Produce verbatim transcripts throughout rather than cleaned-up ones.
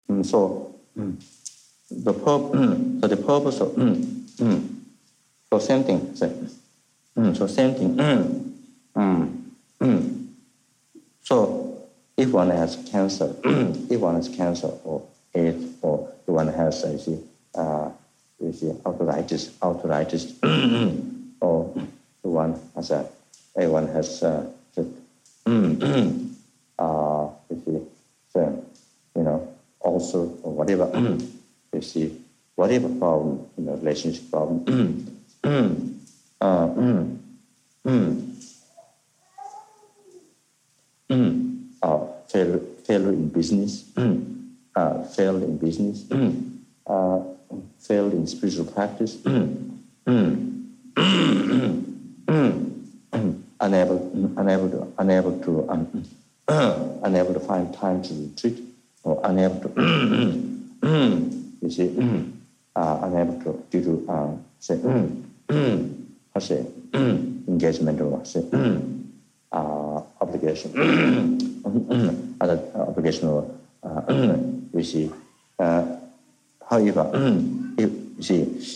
Mm, so mm, the purpose, mm, so the purpose of mm, mm, so same thing. So, mm, so same thing. Mm, mm, mm. So if one has cancer, if one has cancer or AIDS, or if one has, I see, uh, you see, arthritis, arthritis, or one has a, everyone has, uh, uh, you see, so, you know, also or whatever, you see, whatever problem, you know, relationship problem, uh, mm, mm, mm, uh, failure, failure in business, uh, fail in business, uh, failed in spiritual practice, unable, unable to, unable to, um, unable to find time to retreat, or unable to, you see, uh, unable to, due to, uh, say, how say, engagement or say, uh, obligation, other obligation or, uh, you see, uh, however, if, you see,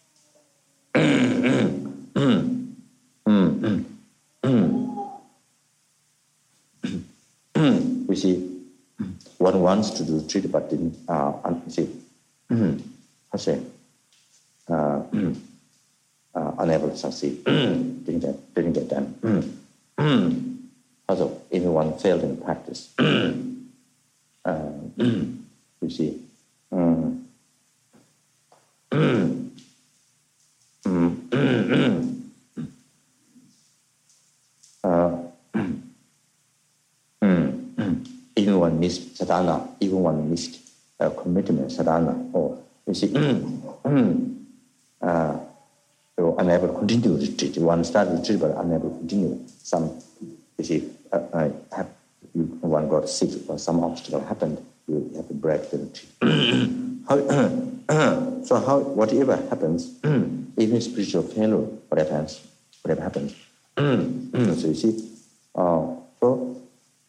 you see, one wants to do retreat but didn't, uh, you see, how say, uh, uh, unable to succeed, didn't get, didn't get done. Also, everyone failed in practice. uh, you see, um, uh, even one missed sadhana, even one missed uh, commitment sadhana, or you see, uh, they were unable to continue retreat. One started retreat but unable to continue. Some, you see, uh, uh, have, you, one got sick or some obstacle happened, you have to break the retreat. how, so how, whatever happens, even spiritual failure, whatever happens, whatever happens. So you see, uh, so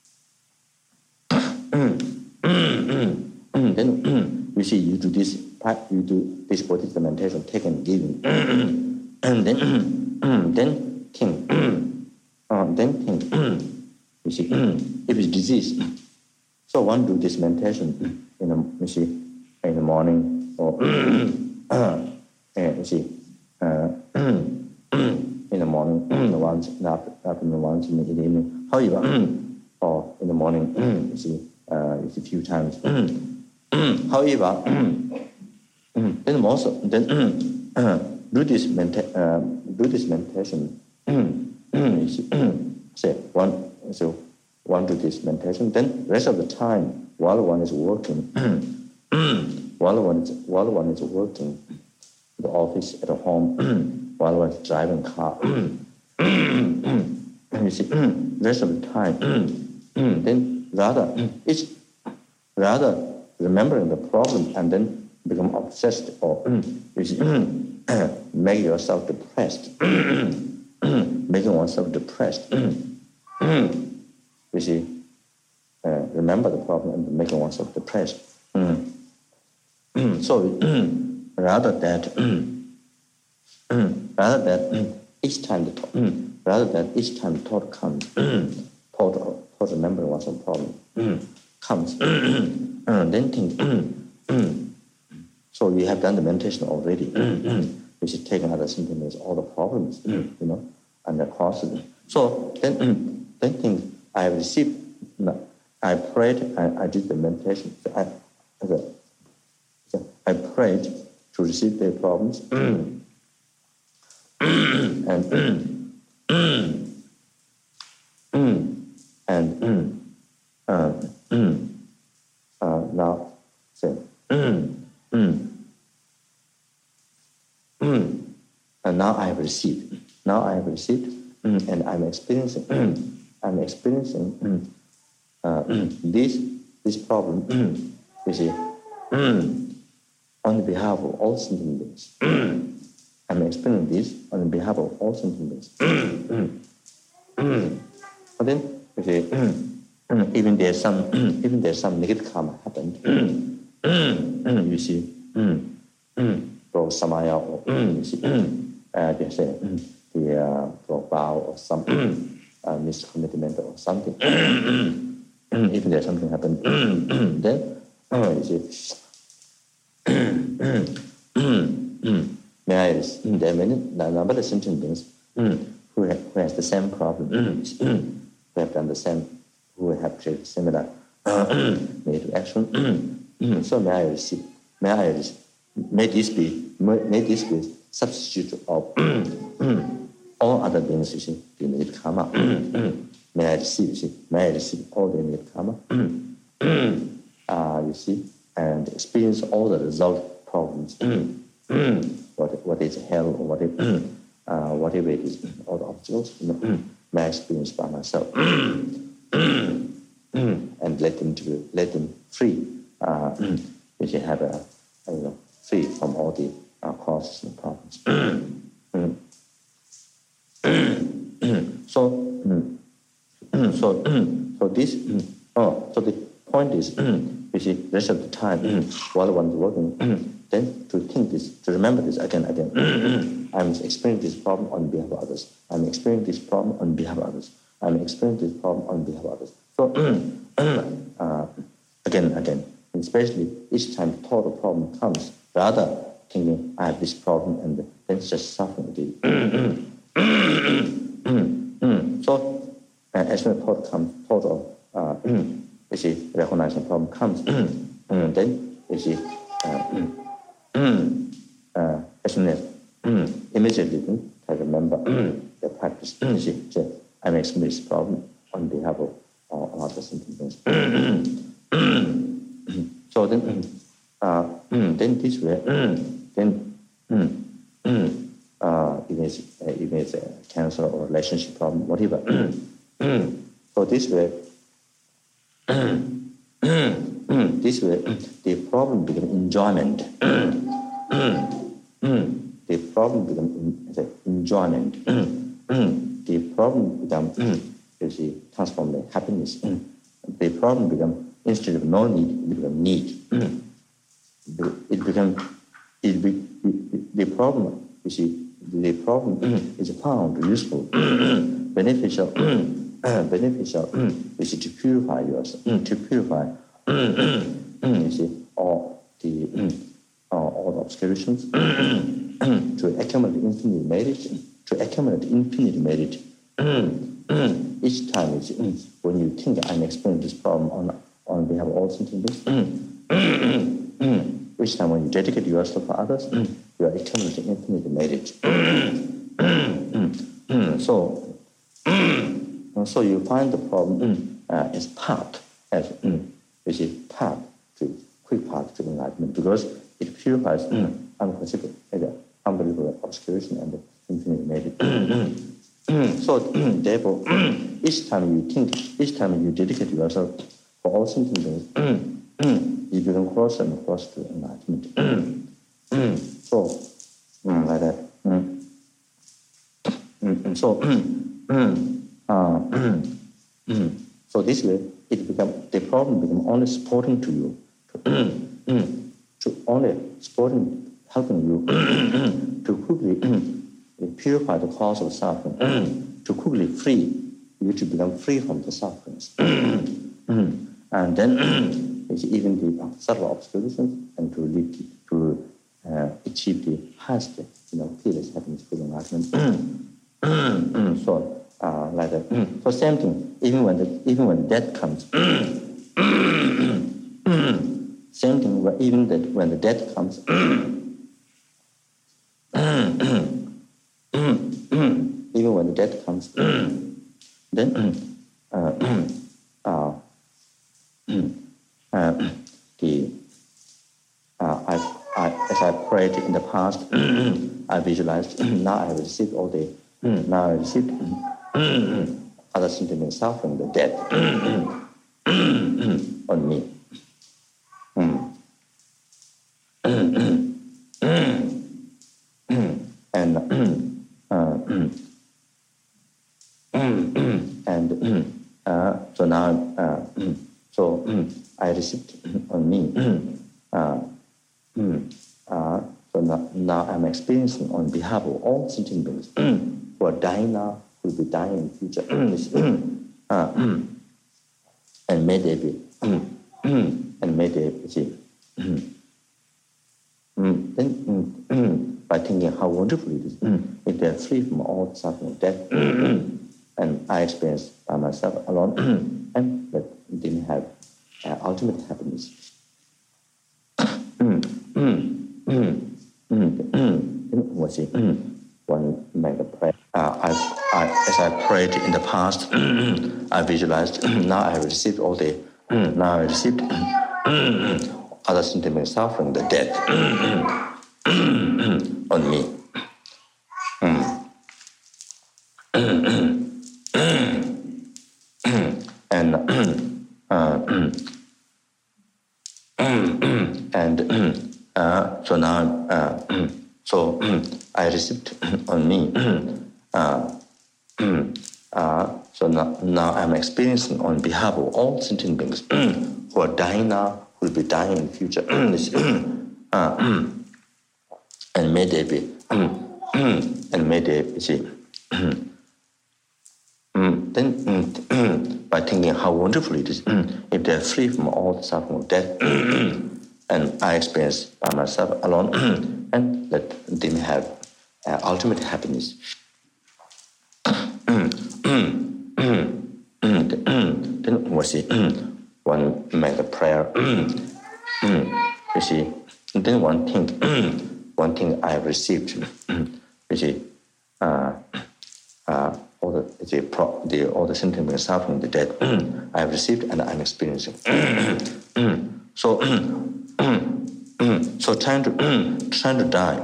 then you see, you do this, you do this Bodhisattva meditation, taking and giving, and then, then think, uh, then think. You see, if it's disease, so one do this meditation in the, you see, in the morning, or uh, you see, uh, in the morning, the ones in the afternoon, ones in the evening. However, or in the morning, you see, uh, you see, a few times. However, then also then do this medita- uh, do this meditation. You see, say one. So one do this meditation, then rest of the time, while one is working, while one is, while one is working, at the office, at home, while one is driving car, you see, rest of the time, then rather, it's rather remembering the problem and then become obsessed, or you see, make yourself depressed, making oneself depressed. You see, uh, remember the problem and making oneself depressed. Mm. So rather that, rather that each time the thought, rather that each time the thought comes, thought, thought remembering oneself problem comes, then think. So you have done the meditation already. You should take another sentence, all the problems, you know, and the causes. So then, then think. I have received, no, I prayed, I, I did the meditation. I, I prayed to receive their problems. and and uh, uh, now say, and now I have received. Now I have received, and I'm experiencing. I'm experiencing uh, this this problem, you see, on behalf of all sentient beings. I'm experiencing this on behalf of all sentient beings. But then, you see, even there's some even there's some negative karma happened, you see, for Samaya, or you see, uh, they say the uh, for vow or some uh, miscommitment or something. If there's something happened, then you see. May I, there are many number of sentient beings who, have, who has the same problem, who have done the same, who have created similar made action. So may I receive, may I receive, may this be, may this be substitute of all other beings, you see, the made karma. May I receive, you see, may I receive all the made karma. Uh, you see, and experience all the result problems. what what is hell or whatever, uh, whatever it is, all the obstacles, you know, may I experience by myself. And let them to let them free. Uh, we should have a, a you know, free from all the uh, causes and problems. so, so, so this. Oh, so the point is, you see, the rest of the time while one is working, then to think this, to remember this again, again. I'm experiencing this problem on behalf of others. I'm experiencing this problem on behalf of others. I'm experiencing this problem on behalf of others. So, uh, again, again, especially each time the thought of problem comes, rather thinking, I have this problem, and then just suffering it. So, uh, as when the thought comes, thought of, uh, you see, recognizing the problem comes, then, you see, uh, uh, as soon as immediately I remember the practice, you see, so I'm experiencing this problem on behalf of uh, other sentiments. So then, uh, then this way, then uh, even if uh, even if it's a cancer or relationship problem, whatever. So this way, this way, the problem becomes enjoyment. The problem becomes enjoyment. The problem becomes, you see, transformed in happiness. The problem becomes, instead of no need, it becomes need. It becomes, it be, it, the problem, you see, the problem is found useful, beneficial, beneficial, you see, to purify yourself, to purify, you see, all the, uh, all the obscurations, to accumulate infinite merit, to accumulate infinite merit. Each time, you see, when you think I'm experiencing this problem on, on behalf of all sentient beings, each time when you dedicate yourself for others, you are accumulating infinite merit. So, so you find the problem uh, as path, as you see, path to quick path to enlightenment, because it purifies unconsidered, unbelievable obscuration and infinite merit. So, therefore, each time you think, each time you dedicate yourself for all sentient beings, you become closer and closer to enlightenment. So, like that. So, uh, so this way, it become the problem become only supporting to you, to, to only supporting, helping you to quickly purify the cause of suffering, to quickly free you to become free from the sufferings, and then it's even the subtle obscurations, and to lead to uh, achieve the highest, you know, fearless happiness, full enlightenment. So, uh, like that. So same thing. Even when the even when death comes, same thing. Even that when the death comes, even when the death comes, then uh, uh, uh, the uh, I, I as I prayed in the past, I visualized. Now I received all the. Now I received other sentient suffering, the death on me. And uh, and uh, so now uh, so I received on me uh, now I'm experiencing on behalf of all sentient beings who are dying now, who will be dying in the future. uh, and may they be, and may they be. Mm, then, mm, by thinking how wonderful it is, mm, if they are free from all suffering of death, and I experience by myself alone, and that they may have uh, ultimate happiness. mm, mm, mm, mm, mm, let's see, one make a prayer. Uh, I, I, as I prayed in the past, I visualized, now I received all the, now I received other sentiment suffering, the death on me. and uh, and uh, so now, uh, so I received on me. Uh, uh, so now, now I'm experiencing on behalf of all sentient beings who are dying now, who will be dying in the future. uh, and may they be, and may they be, see. Then, by thinking how wonderful it is, if they are free from all the suffering of death, and I experience by myself alone, and that they may have uh, ultimate happiness. Then we see one make a prayer. You see, and then one thing, one thing I have received. You see, uh, uh, all the the, pro, the all the sentiments suffering the death I have received and I'm experiencing. so, so trying to trying to die,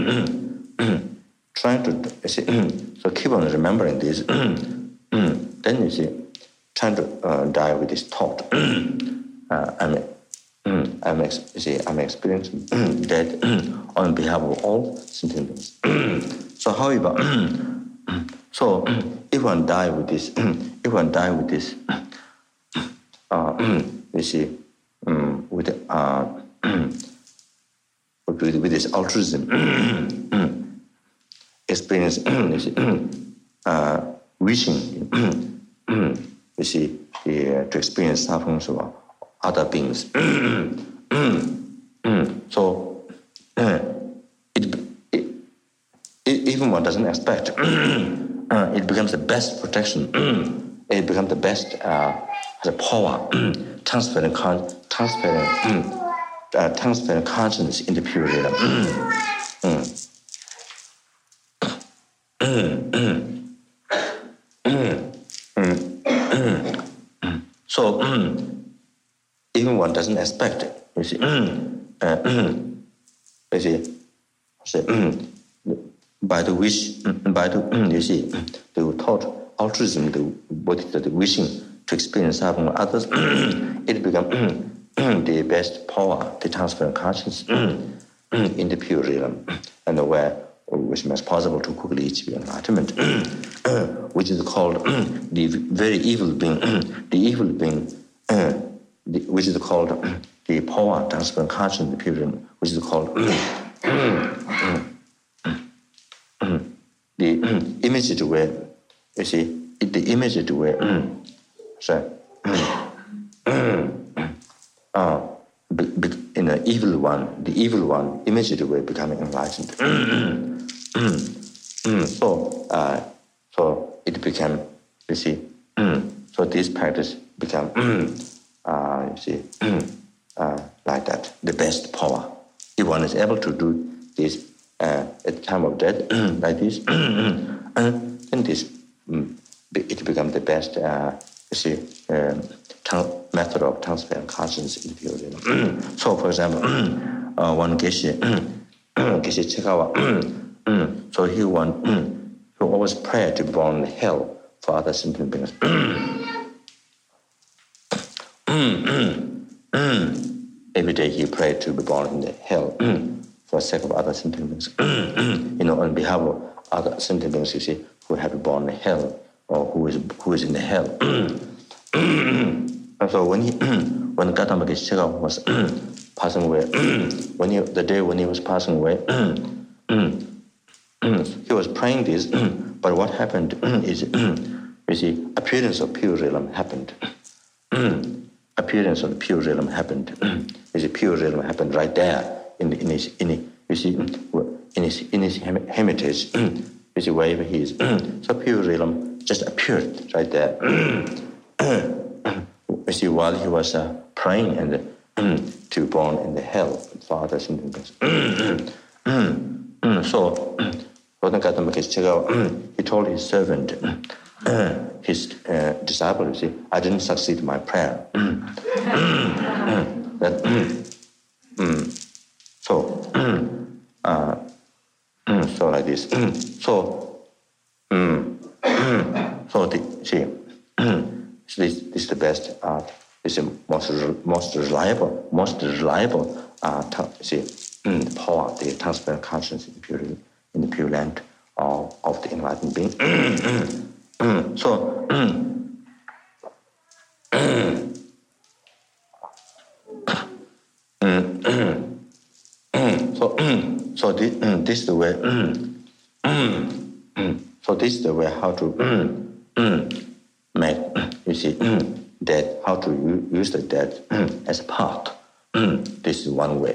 trying to you see, so keep on remembering this. Then you see, trying to uh, die with this thought. uh, I'm, I'm, ex- you see, I'm experiencing death on behalf of all sentient beings. So, however, so if one die with this, if one die with this, uh, you see, um, with uh, with, with this altruism experience, you see, uh, wishing, you see, the, to experience suffering of other beings. So uh, it, it, it even one doesn't expect. Uh, it becomes the best protection. It becomes the best uh, the power, transferring, con- transferring, uh, transferring consciousness in the pure realm. So even one doesn't expect it. You see, uh, you see, say, by the wish, by the you see, they were taught altruism, the what is the wishing to experience suffering of others. It becomes the best power to transfer consciousness in the pure realm, and where which makes possible to quickly achieve enlightenment, which is called the very evil being, the evil being, the, which is called the power transfer consciousness in the pure realm, which is called the immediate way. You see, the immediate way. So, uh, be, be, in the evil one, the evil one, immediate way becoming enlightened. so, uh, so it became, you see, so this practice became, uh, you see, uh, like that, the best power. If one is able to do this uh, at the time of death, like this, then this, it becomes the best, uh, you see, uh, method of transferring consciousness in the pure realm. So, for example, uh, one Geshe, Geshe Chikawa, so he want, he always pray to be born in hell for other sentient beings. Every day he prayed to be born in the hell for the sake of other sentient beings. You know, on behalf of other sentient beings, you see, who have been born in hell or who is who is in the hell. And so when he, when Gautama Geshe Chikawa was passing away, when he, the day when he was passing away, he was praying this, but what happened is, you see, appearance of pure realm happened. Appearance of the pure realm happened. You see, pure realm happened right there in, in his, in, you see, in his, in his hermitage. You see, wherever he is. So pure realm just appeared right there. You see, while he was uh, praying and uh, to be born in the hell for others and things. So, he told his servant, his uh, disciple, you see, I didn't succeed in my prayer. that, so, uh, so like this. So, so the, see, so this, this is the best art. This is the most most reliable, most reliable art. See, the power, the transparent conscience in the pure, in the pure land of, of the enlightened being. So, so, so this, this is the way. So this is the way how to make, you see, that how to use the dead as a part. This is one way.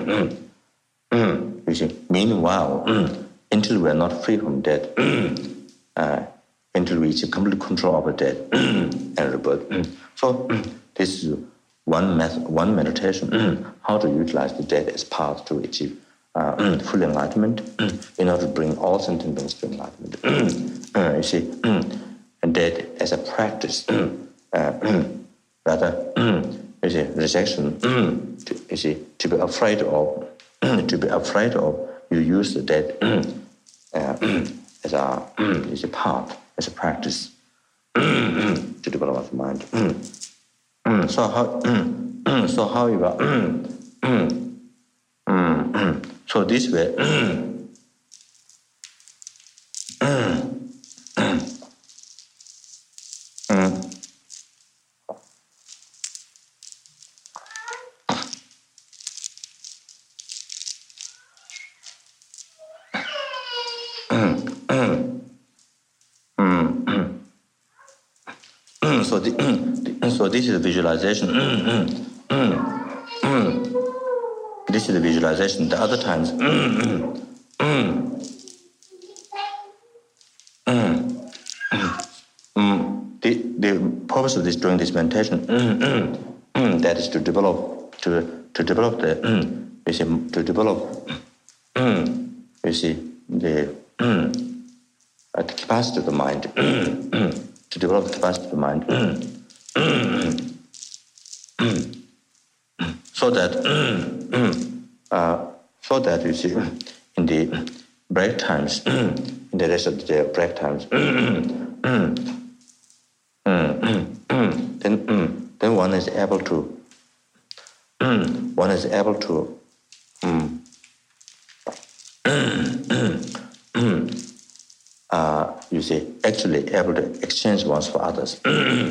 You see, meanwhile, until we are not free from death, uh, until we achieve complete control over death and rebirth. So this is one method, one meditation, how to utilize the death as part to achieve uh, full enlightenment, in order to bring all sentient beings to enlightenment. uh, you see, and death as a practice, uh, rather, you see, rejection, to, you see, to be afraid of, to be afraid of, you use the death uh, as a, as a part, as a practice to develop the mind. So how, so however, so this way, so, the, so this is the visualization. This is the visualization. The other times, the, the purpose of this during this meditation, that is to develop, to to develop the, you see, to develop, you see, the, uh, the capacity of the mind, to develop the capacity of the mind, so that, uh, so that you see, in the break times, in the rest of the day, break times, then, then one is able to, one is able to, um, uh, you see, actually able to exchange ones for others.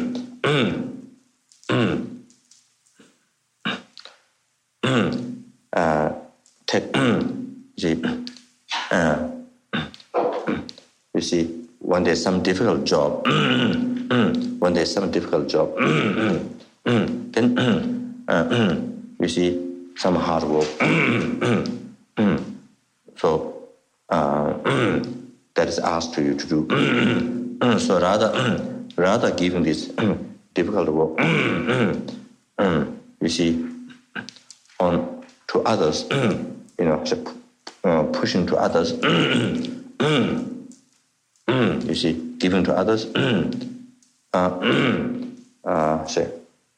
uh, take, you see, uh, you see, when there's some difficult job, when there's some difficult job, then uh, you see some hard work. So uh, that is asked to you to do. So rather, rather giving this difficult work, you see, on to others, you know, uh, pushing to others. You see, giving to others. uh, uh, say,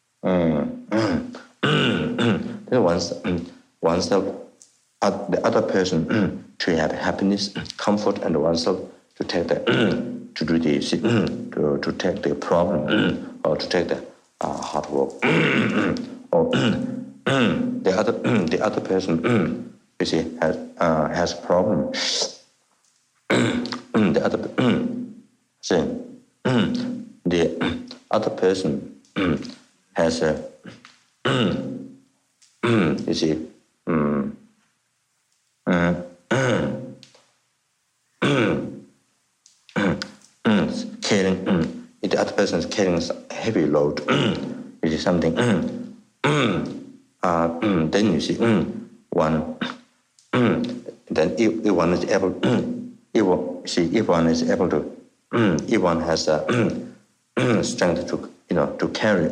then once, oneself, uh, the other person to have happiness, comfort, and oneself to take the, to do the, to, to take the problem, or to take the uh, hard work, or the other, the other person, you see, has uh, has a problem. The other, say, the other person has a, you see, um, uh, person is carrying a heavy load, which is something, uh, then you see one, then if, if one is able, if one, see if one is able to, if one has a strength to, you know, to carry,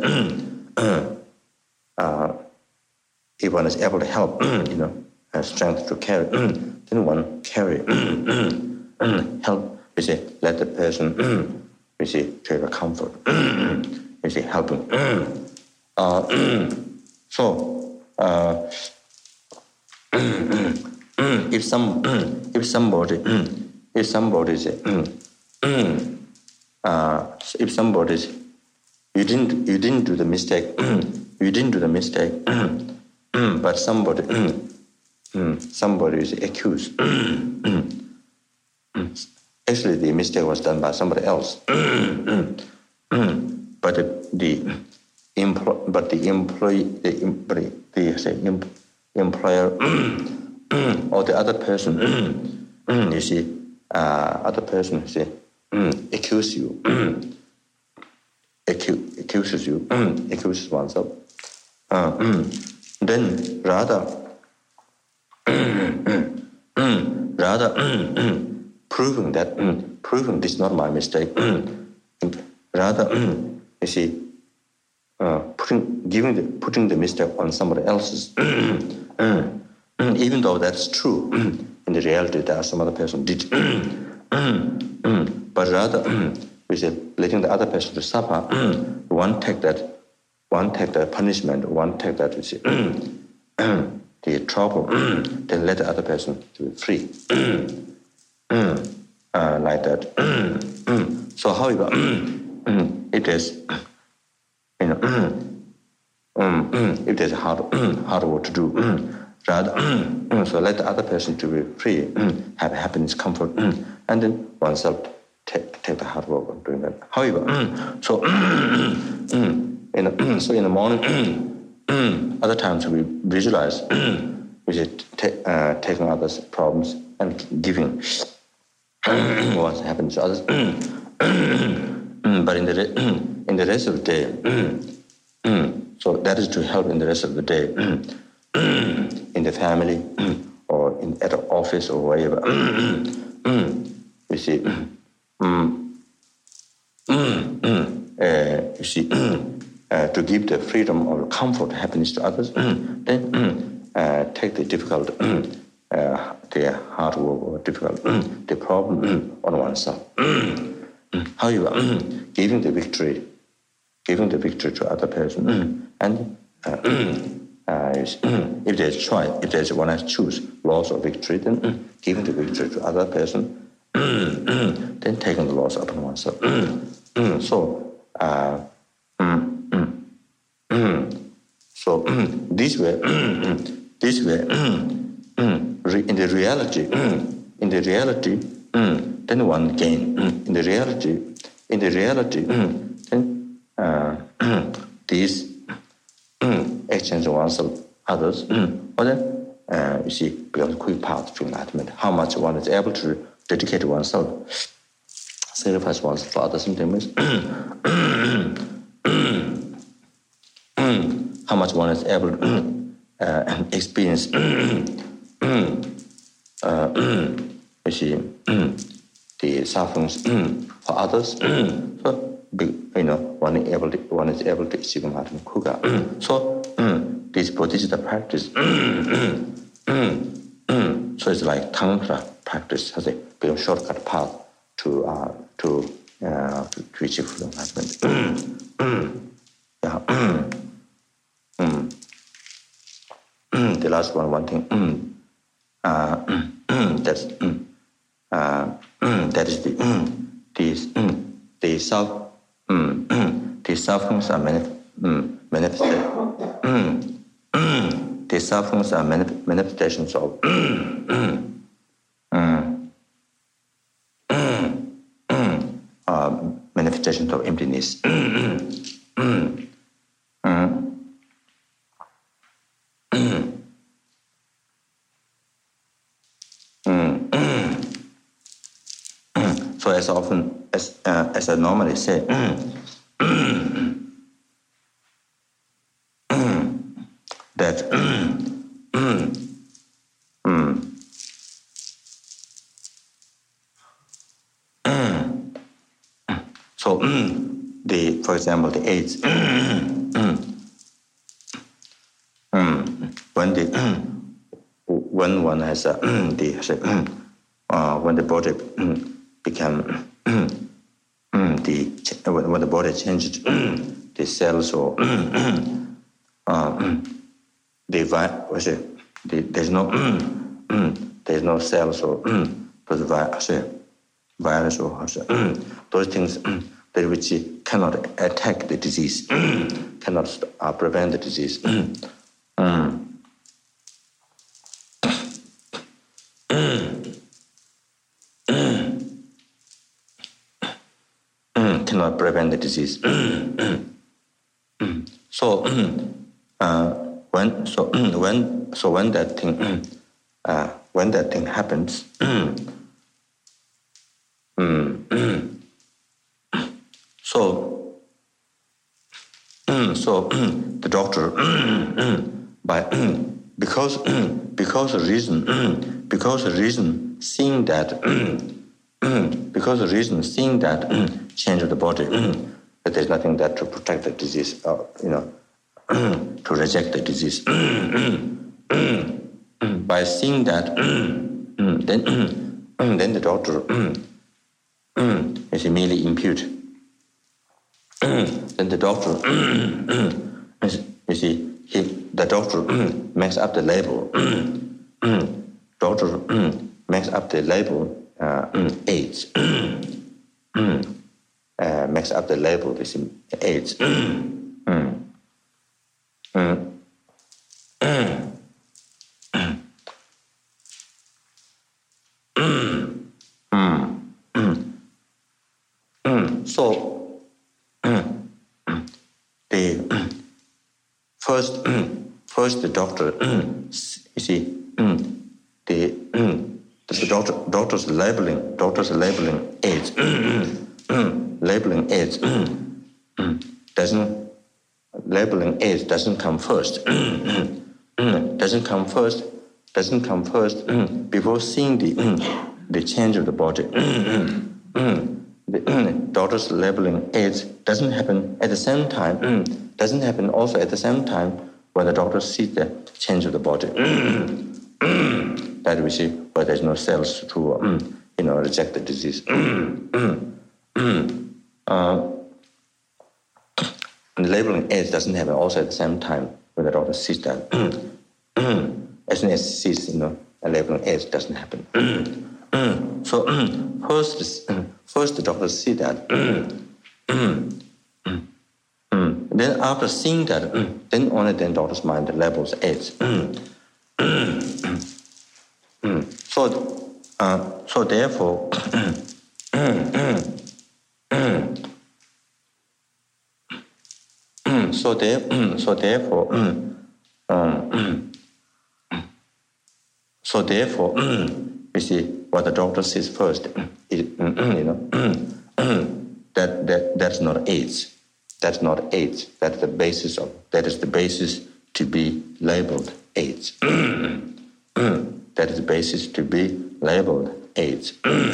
uh, if one is able to help, you know, has strength to carry, then one carry, help, you see, let the person, you see, to have a comfort, you see, helping. Uh, so, uh, if some, if somebody, if somebody is, uh, if somebody is, you didn't, you didn't do the mistake, you didn't do the mistake, but somebody, somebody is accused. Actually, the mistake was done by somebody else, but the, the employ, but the employee, the employee, the say, employer or the other person, you see, uh, other person, you see, accuse you, Accu- accuses you, accuses oneself. Uh, then rather, rather proving that, proving this is not my mistake, rather, you see, uh, putting, giving the, putting the mistake on somebody else's, even though that's true, in the reality that some other person did, but rather, we say, letting the other person to suffer, one take that, one take the punishment, one take that, you see, the trouble, then let the other person to be free, uh, like that. So, however, it is, you know, it is hard, hard work to do. Rather, so let the other person to be free, have happiness, comfort, and then oneself take, take the hard work on doing that. However, so in the, so in the morning, other times we visualize, we should take, uh, taking others' problems and giving what happens to others. But in the in the rest of the day, so that is to help in the rest of the day, in the family or in at the office or wherever. You see, um, uh, you see, uh, to give the freedom or comfort, happiness to others, then uh, take the difficult, uh, the hard work or difficult, the problem on oneself. However, giving the victory, giving the victory to other person, and uh, uh, if there's choice, if there's one has choose loss or victory, then giving the victory to other person, then taking the loss upon oneself. So, uh, so this way, this way, in the reality, in the reality, then one gain. In the reality, in the reality, then uh, these exchange oneself others, or then uh, you see becomes a quick path to enlightenment. How much one is able to dedicate oneself, sacrifice oneself for others, sometimes. How much one is able to uh, experience, uh, you see, the sufferings for others. So, you know, one is able to, one is able to achieve enlightenment quicker. So, this Bodhisattva practice, so it's like Tantra practice, has a bit of shortcut path to uh, to, uh, to to achieve full enlightenment. Yeah. The last one, one thing. Uh, that's uh, that is the these the self the sufferings are manif- manifested. The sufferings are manif- manifestations of uh, manifestations of emptiness. So as often as uh, as I normally say, that so the for example the AIDS when the when one has a, the uh, when the body become the when the body changes the cells or uh, the virus the, there's no there's no cells or those virus virus or those things that which cannot attack the disease cannot uh, prevent the disease. um. Cannot prevent the disease. So uh, when so when so when that thing uh, when that thing happens, so so the doctor by because because the reason because the reason seeing that because the reason seeing that change of the body that there's nothing that to protect the disease or you know to reject the disease by seeing that then then the doctor is immediately impute then the doctor is, you see he the doctor makes up the label doctor makes up the label Uh, AIDS uh, makes up the label this AIDS. mm. Mm. So the first first the doctor you see the the doctor, doctors labeling, doctors labeling AIDS, labeling AIDS doesn't labeling AIDS doesn't come first, doesn't come first, doesn't come first before seeing the the change of the body. The doctors labeling AIDS doesn't happen at the same time, doesn't happen also at the same time when the doctor sees the change of the body. That we see where there's no cells to, uh, you know, reject the disease. uh, labeling AIDS doesn't happen also at the same time when the doctor sees that. As soon as he sees, you know, labeling AIDS doesn't happen. So first, first the doctor see that. Then after seeing that, then only then doctor's mind labels AIDS. So, uh, so therefore, so there, so therefore, um, so therefore, you see what the doctor says first. It, you know, that that that's not AIDS. That's not AIDS. That's the basis of. That is the basis to be labeled AIDS. That is the basis to be labeled AIDS.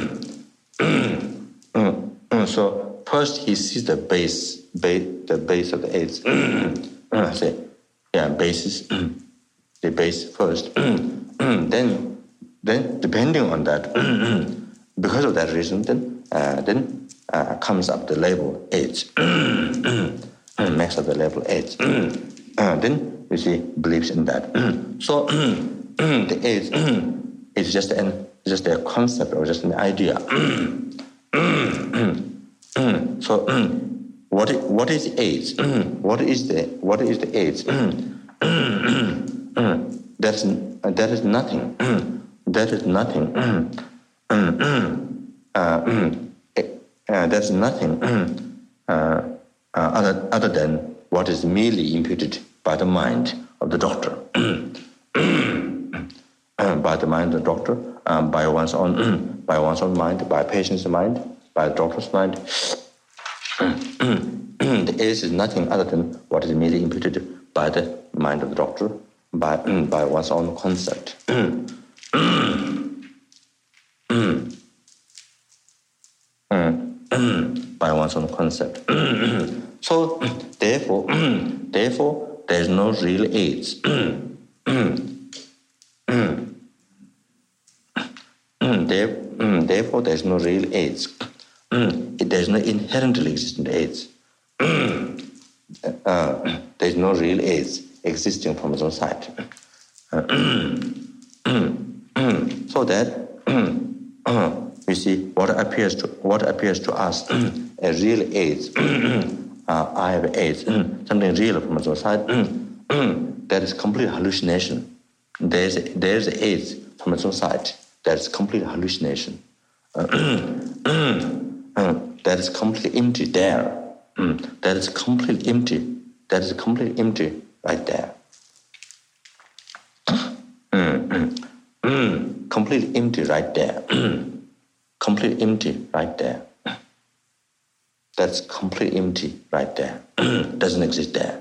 So first he sees the base, base the base of the AIDS. Say, yeah, basis, the base first. then, then depending on that, because of that reason, then uh, then uh, comes up the label AIDS. Makes up the label AIDS. uh, then you see believes in that. So. The AIDS is just an just a concept or just an idea. So what is, what is AIDS? What is the what is the AIDS? That's that is nothing. That is nothing. Uh, uh, that's nothing uh, uh, other other than what is merely imputed by the mind of the doctor. By the mind of the doctor, um, by one's own, by one's own mind, by patient's mind, by the doctor's mind. the AIDS is nothing other than what is merely imputed by the mind of the doctor, by, by one's own concept. By one's own concept. So, therefore, therefore, there is no real AIDS. Therefore, there is no real AIDS. There is no inherently existent AIDS. Uh, there is no real AIDS existing from its own side. So that you see what appears to what appears to us a real AIDS. uh, I have AIDS. Something real from its own side. That is complete hallucination. There is there is AIDS from its own side. That is complete hallucination. Uh, that is completely empty there. That is completely empty. That is completely empty right there. Completely empty right there. Completely empty right there. That's completely empty right there. Doesn't exist there.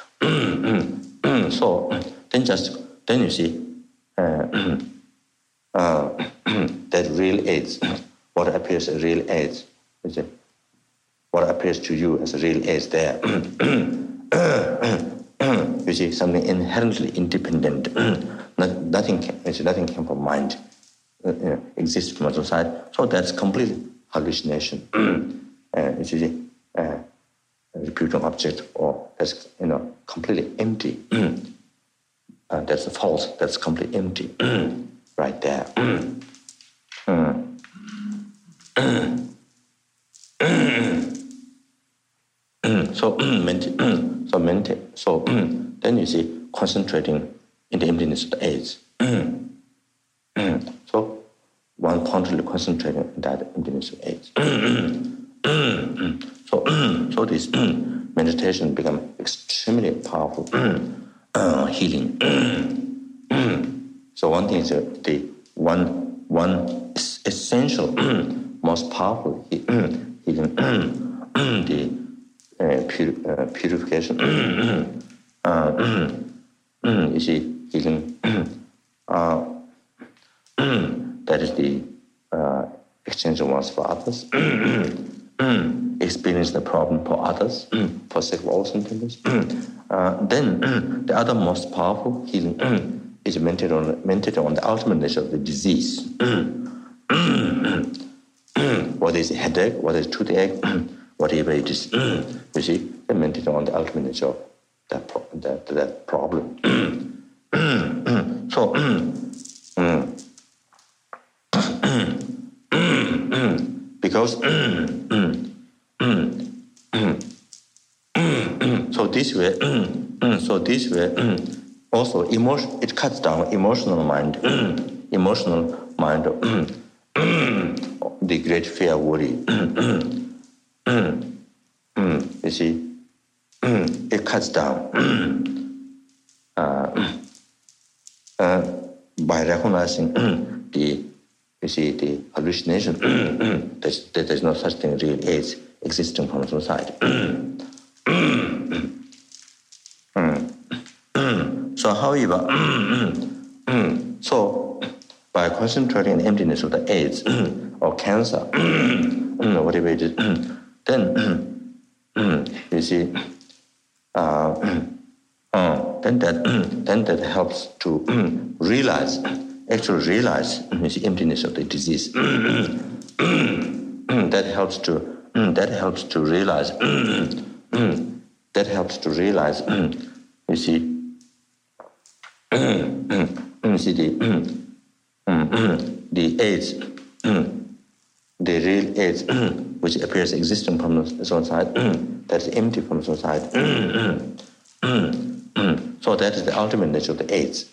So then just then you see uh, uh, that real AIDS, what appears as real AIDS, is it? What appears to you as a real AIDS there. You see something inherently independent. Not, nothing can, nothing can from mind uh, you know, exists from other side. So that's complete hallucination. uh, you see, uh, reputing object, or that's you know completely empty. uh, that's false. That's completely empty, right there. So, so, maintain, so then you see concentrating in the emptiness of the AIDS. So one constantly concentrating in that emptiness of AIDS. So, so this meditation become extremely powerful uh, healing. So one thing is uh, the one one essential, most powerful healing, the uh, pur uh, purification. uh, you see, healing. Uh, that is the uh, exchange of ones for others. Experience the problem for others, for sake of all symptoms. Uh, then the other most powerful healing is meditated on, meditated on the ultimate nature of the disease. Whether it's a headache, whether it's toothache, whatever it is, you see, they meditate on the ultimate nature of that, pro that, that problem. So, because so this way, so this way, also emotion, it cuts down emotional mind, emotional mind, the great fear, worry. You see, it cuts down uh, uh, by recognizing the, you see, the hallucination. there's, there's no such thing real AIDS existing from the side. So, however, so by concentrating on the emptiness of the AIDS or cancer, whatever it is, then you see, uh, uh, then that then that helps to realize, actually realize, you see, emptiness of the disease. That helps to that helps to realize. That helps to realize. You see. You see the the AIDS, the real AIDS, which appears existing from the own side, that is empty from the own side. So that is the ultimate nature of the AIDS.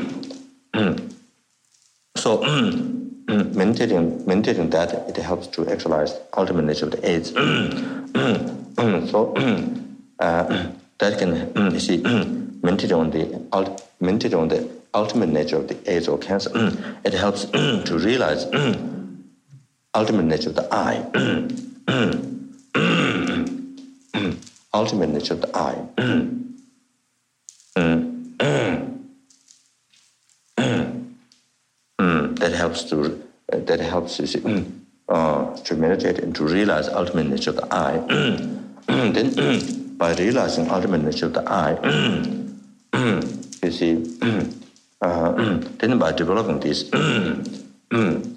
So meditating, meditating that, it helps to actualize the ultimate nature of the AIDS. So uh, that can, you see, meditate on the meditate on the ultimate nature of the AIDS or cancer. It helps to realize ultimate nature of the I. ultimate nature of the I. mm, mm, that helps to uh, that helps you see, uh, to meditate and to realize ultimate nature of the I. Then, by realizing ultimate nature of the I, you see, uh, then by developing this, and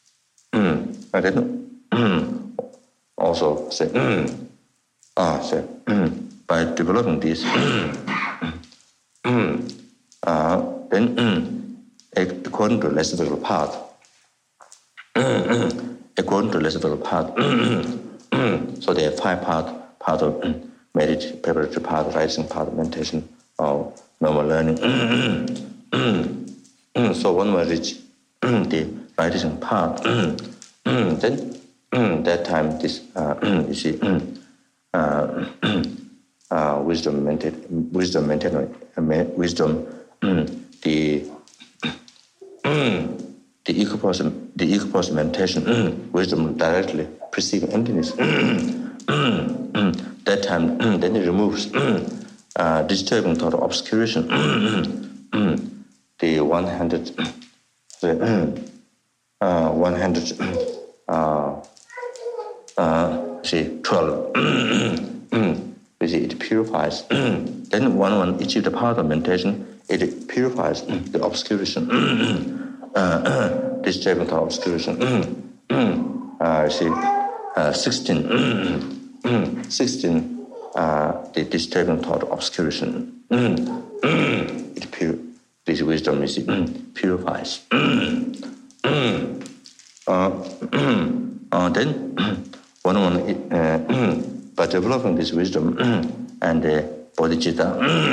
then also say, ah, say, by developing this, uh, then according to less developed path, according to less developed path, so there are five paths. Part of meditation, preparatory part, rising part, meditation, or normal learning. So when we reach the rising part, then that time this uh, you see uh, uh, wisdom maintain, wisdom maintain, wisdom the the equipoise the equipoise meditation, wisdom directly perceiving emptiness. That time, then it removes uh, disturbing thought of obscuration. The one hundred, the uh, one hundred, uh, uh, see, twelve. You see, it purifies. Then when one achieves the path of meditation, it purifies the obscuration, uh, disturbing thought of obscuration. Uh, you see, uh, sixteen. sixteen, uh, the disturbing thought of obscuration. It pure, this wisdom is purifies. uh, uh, then, one one, uh, by developing this wisdom and uh, bodhicitta,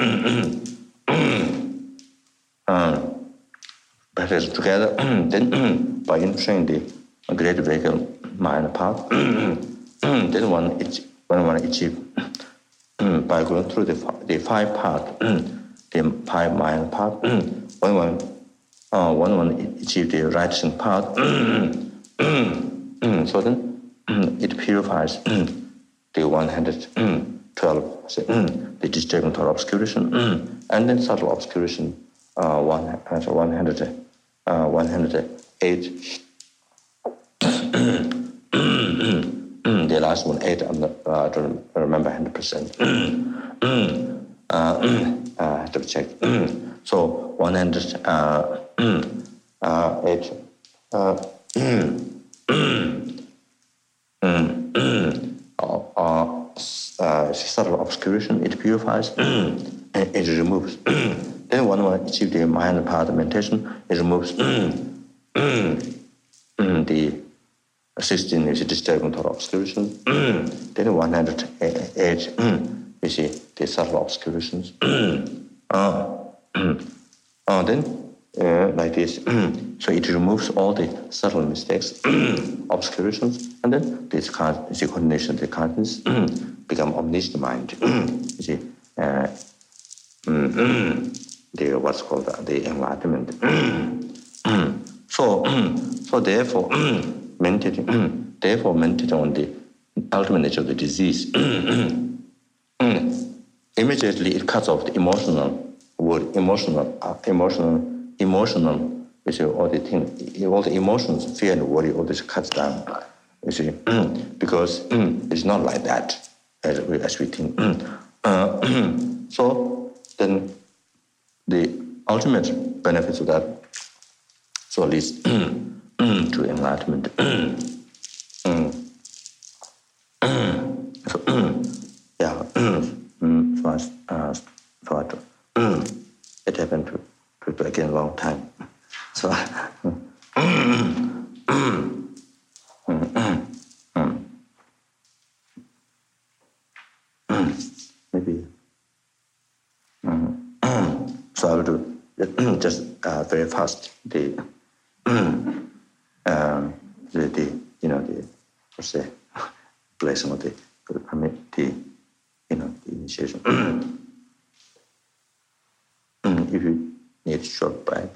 uh, practice together, then by entering the great vehicle mind path. Then one, when one achieve by going through the the five path, the five mind path, when one uh, when one achieve the rising path, so then it purifies the one hundred twelve, the disturbing thought obscuration, and then subtle obscuration, uh, one one hundred uh, one hundred eight. The last one, eight, I'm not, uh, I don't remember one hundred percent. uh, uh, I have to check. So, one hundred eight. Uh, uh, uh, subtle obscuration, it purifies, and it removes. Then, when one achieves the mind path of meditation, it removes the sixteen is disturbing thought obscuration. Then one hundred eight, you see the subtle obscurations. uh, uh, then uh, like this, so it removes all the subtle mistakes, obscurations, and then this con- the coordination, the consciousness become omniscient mind. You see, uh, the what's called the enlightenment. so, so therefore. Meditating, therefore, meditating on the ultimate nature of the disease. Immediately, it cuts off the emotional word, emotional, uh, emotional, emotional. You see, all the things, all the emotions, fear and worry, all this cuts down. You see, because it's not like that as we, as we think. Uh, so then, the ultimate benefits of that, so leads to enlightenment. So, yeah, so I, uh, so I, it happened to, to, to again a long time. So, maybe. So I will do just uh, very fast the. Um, the, the you know the what's the blessing of the permit the you know the initiation. If you need short break,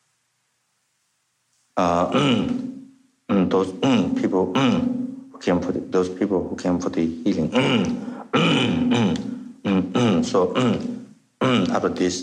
uh, those people who came for the, those people who came for the healing, So after this,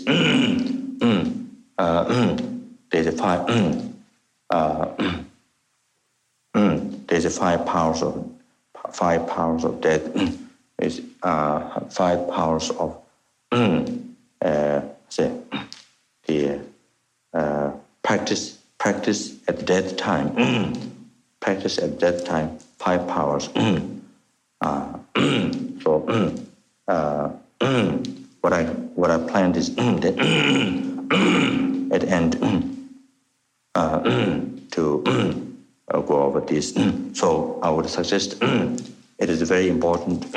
uh, there's five. Uh, there's five powers of five powers of death. Is uh, five powers of uh, say the uh, practice practice at that time. Practice at that time. Five powers. Uh, so uh, what I what I planned is that at the end uh, to uh, go over this. So I would suggest it is very important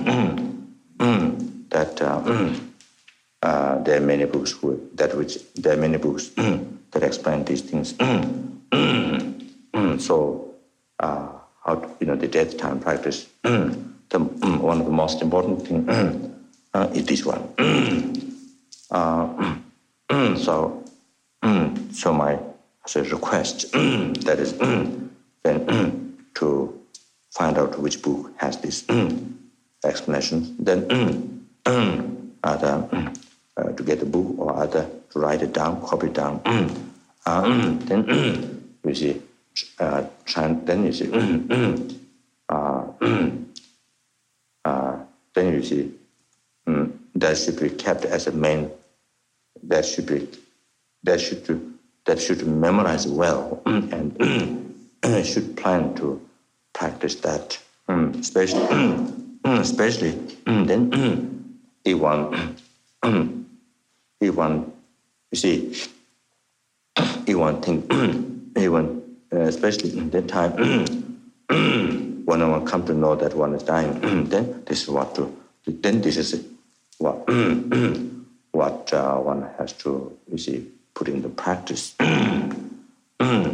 that uh, uh, there are many books who, that which there are many books that explain these things. So uh, how to, you know the death time practice. The, one of the most important things uh, is this one. Uh, so, so my so request that is then to find out which book has this explanation. Then either uh, to get the book or either to write it down, copy it down. Uh, then you see, uh, try, then you see. Uh, Uh, then you see um, that should be kept as a main. That should be that should that should memorize well and should plan to practice that. Um, especially, especially then if one if one you see if one think if one uh, especially in that time. When one comes to know that one is dying, then this is what to. Then this is what what uh, one has to, you see, put into practice. uh,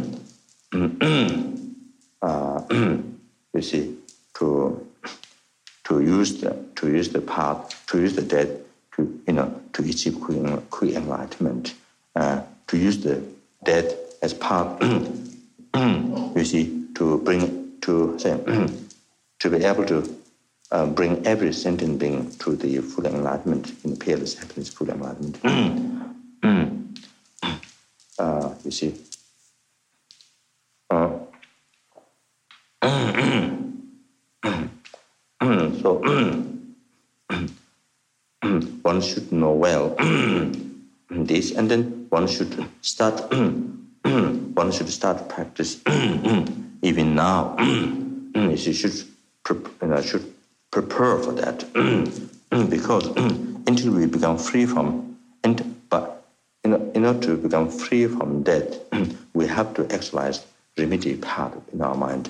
you see, to to use the to use the path, to use the death, to you know, to achieve quick enlightenment. Uh, to use the death as path, you see, to bring. To say, to be able to uh, bring every sentient being to the full enlightenment, in the peerless happiness, full enlightenment. uh, you see, uh, so one should know well this, and then one should start. One should start practice. Even now, you should, you know, should prepare for that, because until we become free from, and but in, in order to become free from death, we have to exercise remedial part in our mind.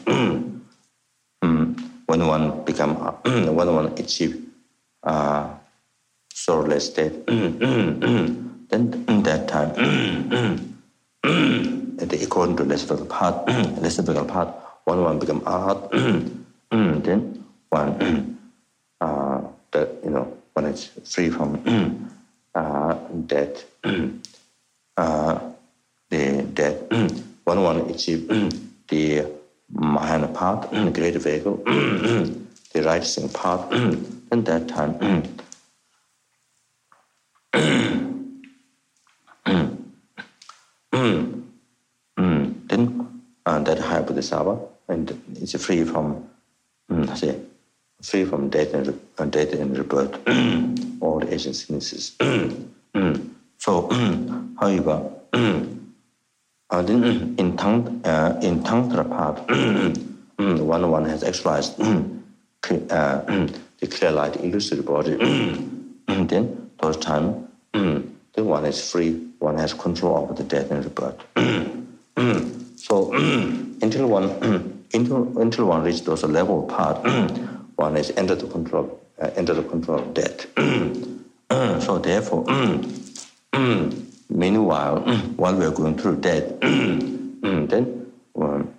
When one become, when one achieve uh, sorrowless state, then in that time. According to lesser part, lesser part, one one become art, then one uh, the you know when it's free from uh, death, uh, the death, one one achieve the Mahayana path, the great vehicle, the right-seeing path, and that time. Then uh, that high Bodhisattva and it's free from, um, say, free from death and uh, death and rebirth, all the Asian sicknesses. So, however, uh, then in Tang uh, in Tantra path, one one has actualized uh, the clear light illusory body. Then those time, then one is free. One has control over the death and rebirth. So until one until until one reaches those level part, one is under the control uh, under the control of death. So therefore, meanwhile, while we are going through death, then um,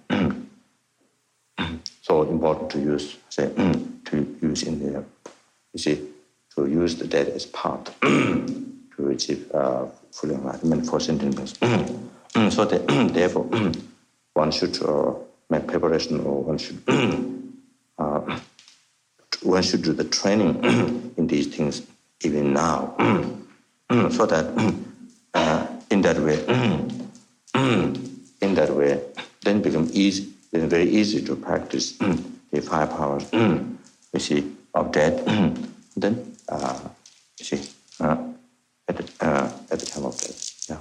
so important to use say to use in the you see to use the death as part to achieve uh, full enlightenment for sentient beings. So that, therefore, one should uh, make preparation, or one should uh, one should do the training in these things even now, so that uh, in that way, in that way, then become easy, then very easy to practice the five powers. You see, of that, then uh, you see, uh, at the, uh, at the time of death.